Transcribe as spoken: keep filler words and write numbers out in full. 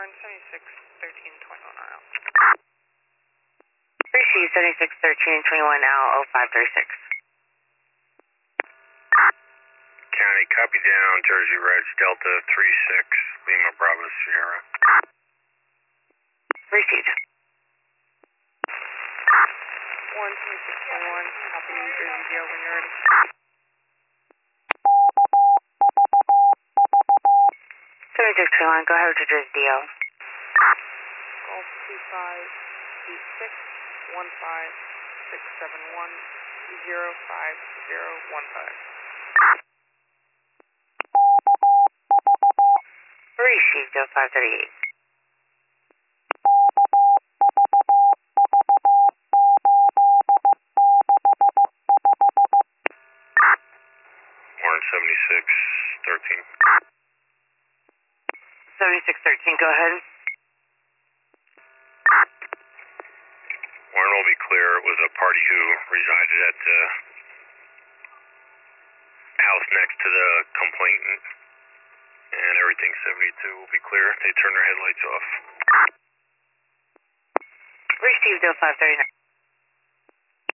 Warren, seventy-six thirteen twenty-one R L. Receive seventy-six thirteen twenty-one L oh five thirty-six. County, copy down, Jersey Reds, Delta three six, Lima Bravo Sierra. Received. Warren, seventy-six twenty-one, copy New Jersey D L when you're ready. seventy-six twenty-one, go ahead with your Jersey D L. Golf two five eight six one five six seven one zero five zero one five. Received oh five thirty-eight. Warren, seventy-six thirteen. seventy-six thirteen, go ahead. Warren will be clear. It was a party who resided at the house next to the complainant, and everything seventy-two will be clear. They turn their headlights off. Received oh five thirty-nine.